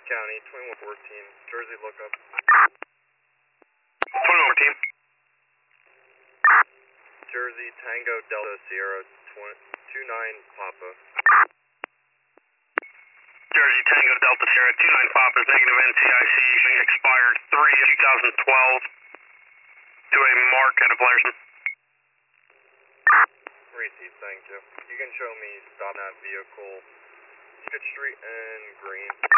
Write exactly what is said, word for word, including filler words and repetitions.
County, twenty-one fourteen, Jersey lookup. twenty-one fourteen. Jersey, Tango, Delta, Sierra, two nine Papa. Jersey, Tango, Delta, Sierra, two nine Papa, negative N C I C, expired three twenty twelve to a Mark at a Blairson. Receipt, thank you. You can show me stop that vehicle, Fifth Street and Green.